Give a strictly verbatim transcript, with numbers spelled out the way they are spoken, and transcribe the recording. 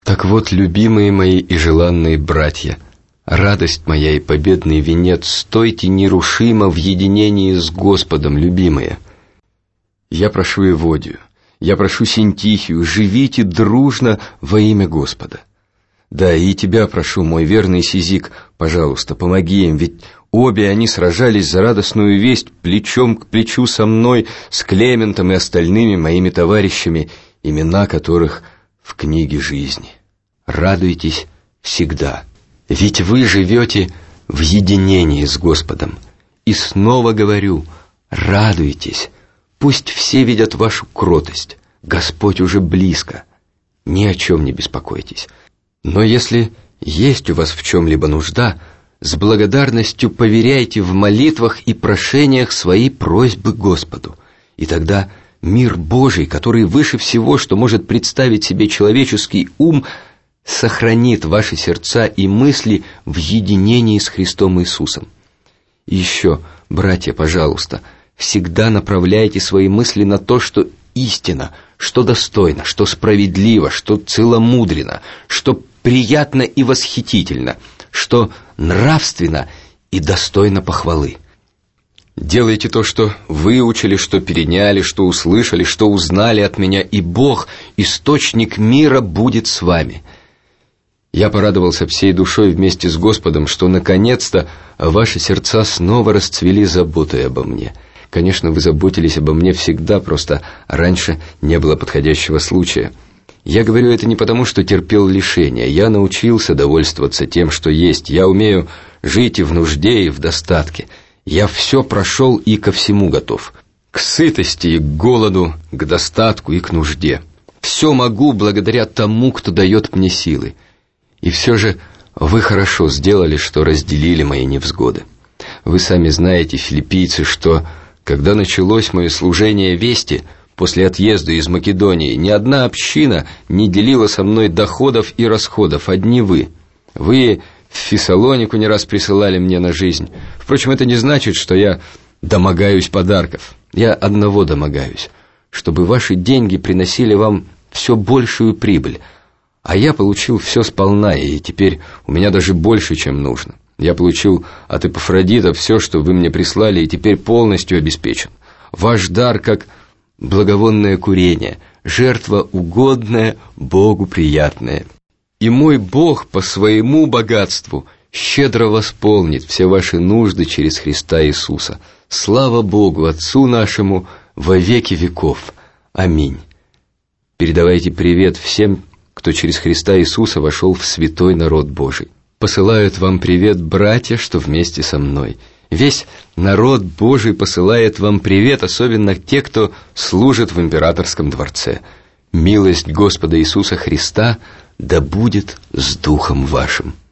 Так вот, любимые мои и желанные братья, радость моя и победный венец, стойте нерушимо в единении с Господом, любимые. Я прошу Еводию, я прошу Синтихию, живите дружно во имя Господа. Да, и тебя прошу, мой верный Сизик, пожалуйста, помоги им, ведь обе они сражались за радостную весть плечом к плечу со мной, с Клементом и остальными моими товарищами, имена которых в книге жизни. Радуйтесь всегда, ведь вы живете в единении с Господом. И снова говорю, радуйтесь, пусть все видят вашу кротость, Господь уже близко, ни о чем не беспокойтесь. Но если есть у вас в чем-либо нужда, с благодарностью поверяйте в молитвах и прошениях свои просьбы Господу, и тогда мир Божий, который выше всего, что может представить себе человеческий ум, сохранит ваши сердца и мысли в единении с Христом Иисусом. И еще, братья, пожалуйста, всегда направляйте свои мысли на то, что истина, что достойно, что справедливо, что целомудренно, что приятно и восхитительно, что нравственно и достойно похвалы. Делайте то, что выучили, что переняли, что услышали, что узнали от меня, и Бог, источник мира, будет с вами. Я порадовался всей душой вместе с Господом, что наконец-то ваши сердца снова расцвели заботой обо мне. Конечно, вы заботились обо мне всегда, просто раньше не было подходящего случая. Я говорю это не потому, что терпел лишения. Я научился довольствоваться тем, что есть. Я умею жить и в нужде, и в достатке. Я все прошел и ко всему готов. К сытости и к голоду, к достатку и к нужде. Все могу благодаря тому, кто дает мне силы. И все же вы хорошо сделали, что разделили мои невзгоды. Вы сами знаете, филиппийцы, что, когда началось мое служение вести, после отъезда из Македонии, ни одна община не делила со мной доходов и расходов, одни вы. Вы в Фессалонику не раз присылали мне на жизнь. Впрочем, это не значит, что я домогаюсь подарков. Я одного домогаюсь, чтобы ваши деньги приносили вам все большую прибыль, а я получил все сполна, и теперь у меня даже больше, чем нужно. Я получил от Эпафродита все, что вы мне прислали, и теперь полностью обеспечен. Ваш дар как благовонное курение, жертва угодная, Богу приятная. И мой Бог по своему богатству щедро восполнит все ваши нужды через Христа Иисуса. Слава Богу, Отцу нашему, во веки веков. Аминь. Передавайте привет всем, кто через Христа Иисуса вошел в святой народ Божий. Посылают вам привет братья, что вместе со мной. Весь народ Божий посылает вам привет, особенно те, кто служит в императорском дворце. Милость Господа Иисуса Христа да будет с духом вашим.